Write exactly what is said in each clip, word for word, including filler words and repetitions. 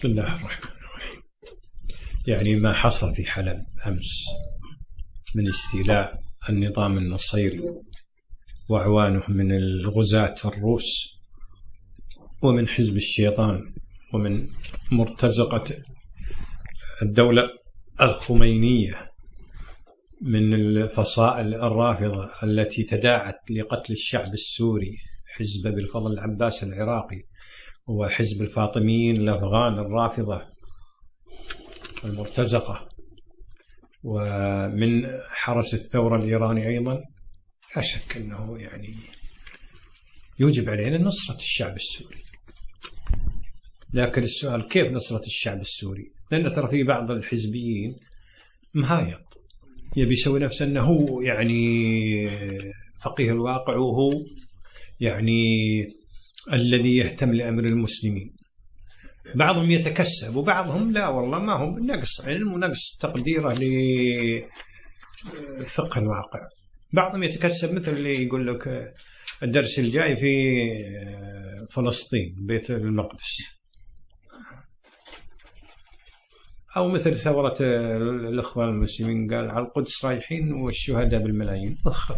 بسم الله الرحمن الرحيم. يعني ما حصل في حلب أمس من استيلاء النظام النصيري وأعوانه من الغزاة الروس ومن حزب الشيطان ومن مرتزقة الدولة الخمينية من الفصائل الرافضة التي تداعت لقتل الشعب السوري، حزب أبي الفضل العباس العراقي وحزب الفاطميين الأفغان الرافضة المرتزقة، ومن حرس الثورة الإيراني أيضا. لا شك أنه يعني يوجب علينا نصرة الشعب السوري. لكن السؤال كيف نصرة الشعب السوري؟ لأن ترى في بعض الحزبيين مهايط يبي يسوي نفسه أنه يعني فقيه الواقع وهو يعني الذي يهتم لأمر المسلمين. بعضهم يتكسب وبعضهم لا والله ما هم نقص علم ونقص تقديره لفقه الواقع. بعضهم يتكسب مثل اللي يقول لك الدرس الجاي في فلسطين بيت المقدس، أو مثل ثورة الإخوان المسلمين قال على القدس رايحين والشهداء بالملايين.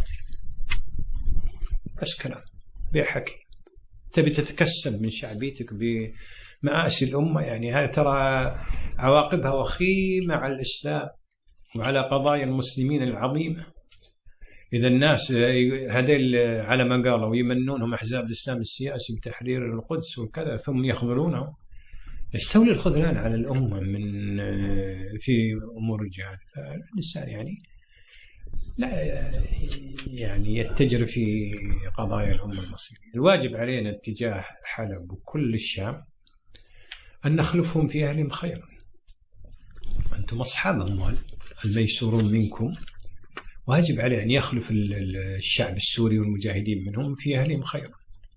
بس كلام بيحكي. تبي تتكسب من شعبيتك بمآسي الأمة، يعني هذا ترى عواقبها وخيمة على الإسلام وعلى قضايا المسلمين العظيمة. إذا الناس هذيل على ما قالوا يمنونهم أحزاب الإسلام السياسي بتحرير القدس وكذا ثم يخذلونهم، يستولي الخذلان على الأمة من في أمور الجهاد. فالإنسان يعني لا يعني يتجر في قضايا الأمة المصرية. الواجب علينا اتجاه حلب وكل الشام أن نخلفهم في أهلهم خيرا. أنتم أصحاب أموال الميسورون منكم، واجب عليه أن يخلف الشعب السوري والمجاهدين منهم في أهلهم خيرا.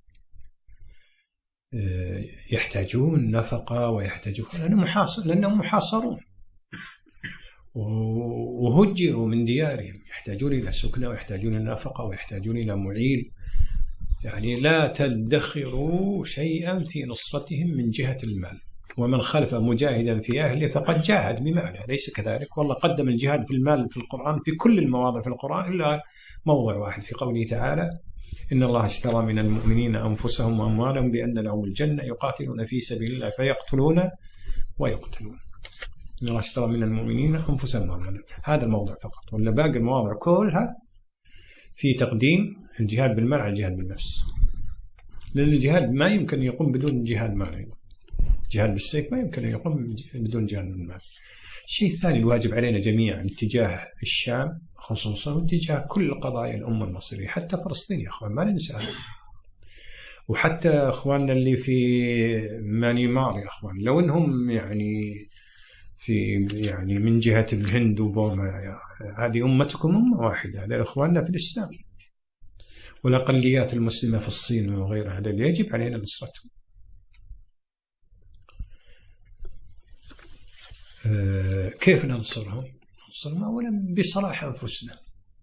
يحتاجون نفقة ويحتاجون لأنهم محاصر لأنهم محاصرون وهجروا من ديارهم، يحتاجون إلى سكنة ويحتاجون إلى نفقة ويحتاجون إلى معيل. يعني لا تدخروا شيئا في نصرتهم من جهة المال. ومن خلف مجاهدا في أهله فقد جاهد بمعنى، ليس كذلك؟ والله قدم الجهاد في المال في القرآن في كل المواضع في القرآن إلا موضع واحد في قوله تعالى إن الله اشترى من المؤمنين أنفسهم وأموالهم بأن لهم الجنة يقاتلون في سبيل الله فيقتلون ويقتلون. إن الله اشترى من المؤمنين أنفسهم وأموالهم، هذا الموضع فقط، ولا باقي المواضع كلها في تقديم الجهاد بالمال على الجهاد بالنفس. لأن الجهاد ما يمكن يقوم بدون جهاد مال، جهاد بالسيف ما يمكن يقوم بدون جهاد بالمال. الشيء الثاني الواجب علينا جميعا اتجاه الشام خصوصا واتجاه كل قضايا الأمة المصرية، حتى فلسطين يا أخوان ما ننسى، وحتى أخواننا اللي في مانيمار يا أخوان لو أنهم يعني في يعني من جهة الهند وبورما، هذه أمتكم أمة واحدة، هذا إخواننا في الإسلام. والأقليات المسلمة في الصين وغيرها هذا اللي يجب علينا نصرتهم. أه كيف ننصرهم؟ ننصرهم أولا بصلاح أنفسنا،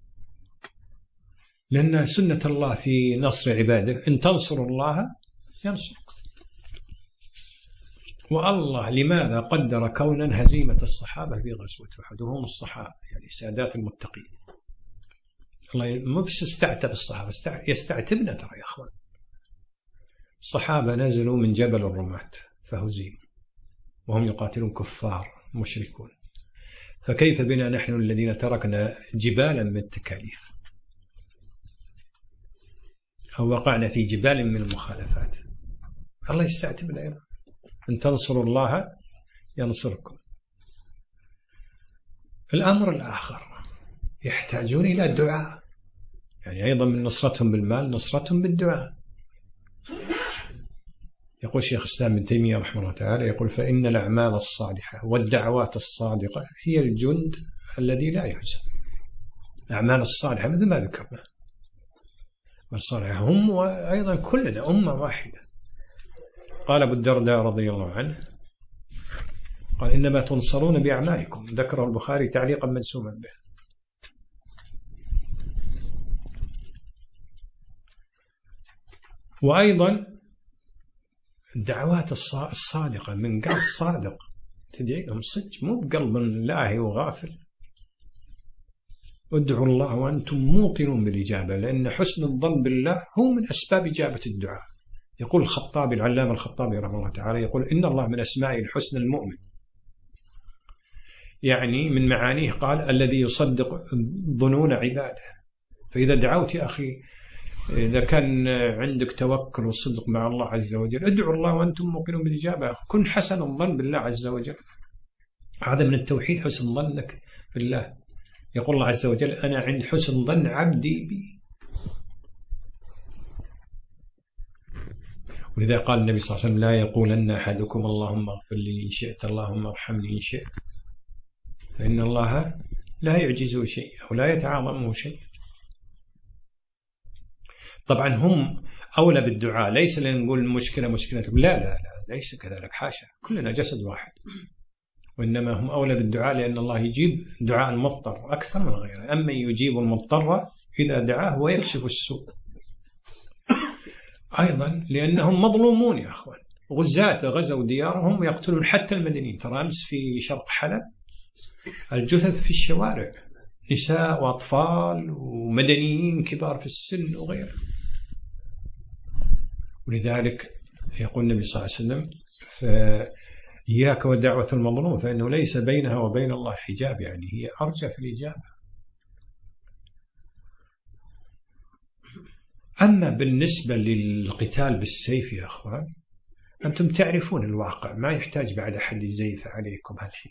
لأن سنة الله في نصر عباده إن تنصروا الله ينصركم. والله لماذا قدر كونا هزيمة الصحابة في غزوة أحد وهم الصحابة يعني سادات المتقين؟ الله مو بس استعتب الصحابة، يستعتبنا ترى يا أخوان. الصحابة نزلوا من جبل الرماة فهزيموا وهم يقاتلون كفار مشركون، فكيف بنا نحن الذين تركنا جبالا من التكاليف أو وقعنا في جبال من المخالفات؟ الله يستعتبنا أيضا. إن تنصروا الله ينصركم. الأمر الآخر يحتاجون إلى الدعاء، يعني أيضا من نصرتهم بالمال نصرتهم بالدعاء. يقول شيخ الإسلام ابن تيمية رحمه الله تعالى يقول فإن الأعمال الصالحة والدعوات الصادقة هي الجند الذي لا يهزم. الأعمال الصالحة مثل ما ذكرنا والصالحة هم وأيضا كلنا أمة واحدة. قال أبو الدرداء رضي الله عنه قال إنما تنصرون بأعمالكم، ذكره البخاري تعليقا منسوبا به. وأيضا الدعوات الصادقة من قلب صادق تدعي لهم صدق، مو بقلب لاهي وغافل. ادعوا الله وأنتم موقنون بالإجابة، لأن حسن الظن بالله هو من أسباب إجابة الدعاء. يقول الخطابي العلامة الخطابي رحمه الله تعالى، يقول إن الله من أسمائه الحسن المؤمن، يعني من معانيه قال الذي يصدق ظنون عباده. فإذا دعوت يا أخي، إذا كان عندك توكل وصدق مع الله عز وجل، ادعوا الله وأنتم موقنون بالإجابة، كن حسن الظن بالله عز وجل. هذا من التوحيد، حسن ظنك بالله. يقول الله عز وجل أنا عند حسن ظن عبدي بي. ولذا قال النبي صلى الله عليه وسلم لا يقولن أحدكم اللهم اغفر لي إن شئت اللهم ارحمني إن شئت، فإن الله لا يعجزه شيء ولا يتعاظمه شيء. طبعا هم أولى بالدعاء، ليس لنقول المشكلة مشكلتهم، لا لا لا ليس كذلك، حاشا، كلنا جسد واحد، وإنما هم أولى بالدعاء لأن الله يجيب دعاء المضطر أكثر من غيره. أما يجيب المضطر إذا دعاه ويكشف السوء. أيضا لأنهم مظلومون يا أخوان، غزاة غزوا ديارهم يقتلون حتى المدنيين. ترى أمس في شرق حلب الجثث في الشوارع، نساء وأطفال ومدنيين كبار في السن وغيره. ولذلك يقول النبي صلى الله عليه وسلم فإياك ودعوة المظلوم فإنه ليس بينها وبين الله حجاب، يعني هي أرجى في الإجابة. أما بالنسبة للقتال بالسيف يا أخوان، أنتم تعرفون الواقع، ما يحتاج بعد أحد يزيف عليكم هالحين.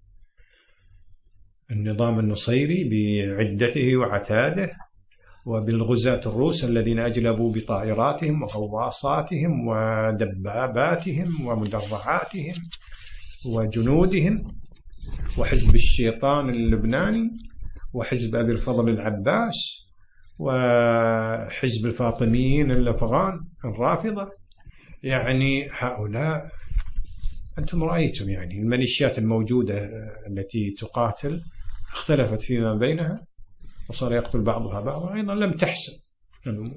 النظام النصيري بعدته وعتاده، وبالغزاة الروس الذين أجلبوا بطائراتهم وغواصاتهم ودباباتهم ومدرعاتهم وجنودهم، وحزب الشيطان اللبناني، وحزب أبي الفضل العباس، وحزب الفاطميين الأفغان الرافضة. يعني هؤلاء أنتم رأيتم يعني الميليشيات الموجودة التي تقاتل اختلفت فيما بينها وصار يقتل بعضها بعضا، أيضا لم تحسن الأمور.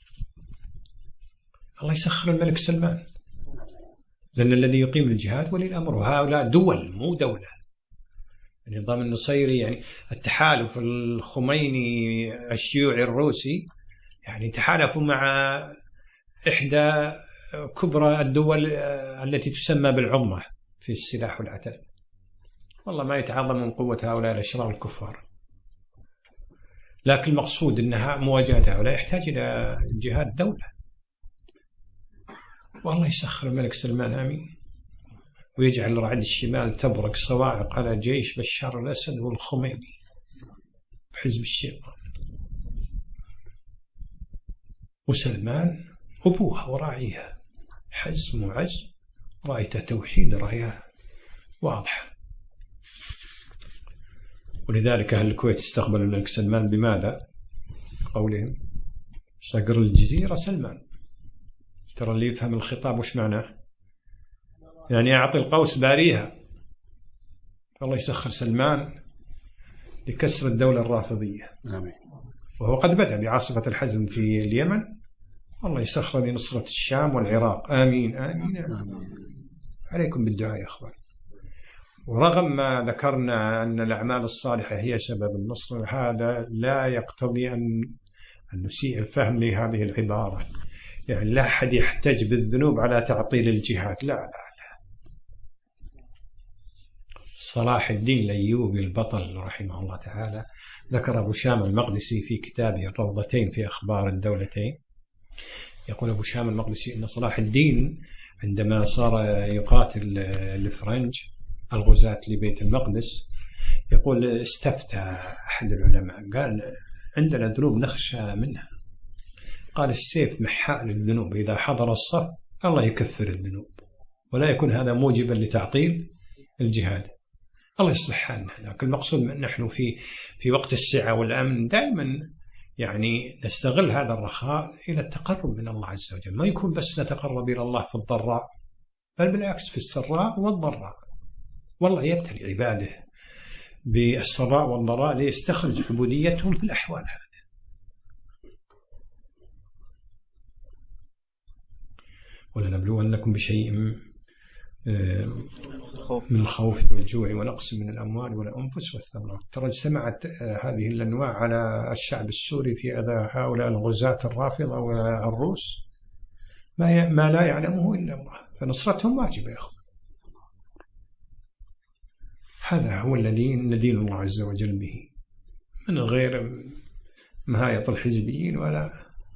الله يسخر الملك سلمان، لأن الذي يقيم الجهاد ولي الأمر، وهؤلاء دول مو دولة. النظام النصيري يعني التحالف الخميني الشيوعي الروسي، يعني تحالفوا مع إحدى كبرى الدول التي تسمى بالعظمى في السلاح والعتاد. والله ما يتعاظم من قوة هؤلاء الأشرار الكفار، لكن المقصود أنها مواجهة هؤلاء يحتاج إلى جهاد دولة. والله يسخر الملك سلمان آمين، ويجعل رعد الشمال تبرق صواعق على جيش بشار الأسد والخميني بحزب الشيطان. وسلمان أبوها وراعيها، حزم وعزم، رأيت توحيد رأيها واضحة. ولذلك أهل الكويت استقبل الملك سلمان بماذا؟ قولهم صقر الجزيرة سلمان. ترى اللي يفهم الخطاب وش معناه؟ يعني أعطي القوس باريها. الله يسخر سلمان لكسر الدولة الرافضية. آمين. وهو قد بدأ بعاصفة الحزم في اليمن، والله يسخر لنصرة الشام والعراق. آمين آمين, آمين. عليكم بالدعاء يا أخوان. ورغم ما ذكرنا أن الأعمال الصالحة هي سبب النصر، هذا لا يقتضي أن نسيء الفهم لهذه العبارة. يعني لا أحد يحتج بالذنوب على تعطيل الجهاد، لا لا لا. صلاح الدين الأيوبي البطل رحمه الله تعالى ذكر أبو شام المقدسي في كتابه الروضتين في أخبار الدولتين، يقول أبو شام المقدسي أن صلاح الدين عندما صار يقاتل الفرنج الغزاة لبيت المقدس، يقول استفتى أحد العلماء قال عندنا ذنوب نخشى منها. قال السيف محاء للذنوب، إذا حضر الصف الله يكفر الذنوب، ولا يكون هذا موجبا لتعطيل الجهاد. الله يصلح حالنا. لكن المقصود نحن في في وقت السعة والأمن دائما يعني نستغل هذا الرخاء إلى التقرب من الله عز وجل، ما يكون بس نتقرب إلى الله في الضراء، بل بالعكس في السراء والضراء. والله يبتلي عباده بالسراء والضراء ليستخرج عبوديتهم في الأحوال هذه. ولنبلونكم بشيء من الخوف والجوع ونقص من الأموال والأنفس والثمرات. ترى اجتمعت هذه الأنواع على الشعب السوري في أذى هؤلاء الغزاة الرافضة والروس ما لا يعلمه إلا الله، فنصرتهم واجبة يا أخوة. هذا هو الذي ندين الله عز وجل به، من غير مهايط الحزبيين ولا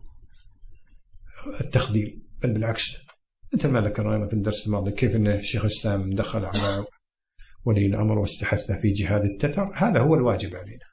التخذيل، بل بالعكس، مثل ما ذكرنا في الدرس الماضي كيف أن شيخ الإسلام دخل على ولي الأمر واستحث في جهاد التتر. هذا هو الواجب علينا.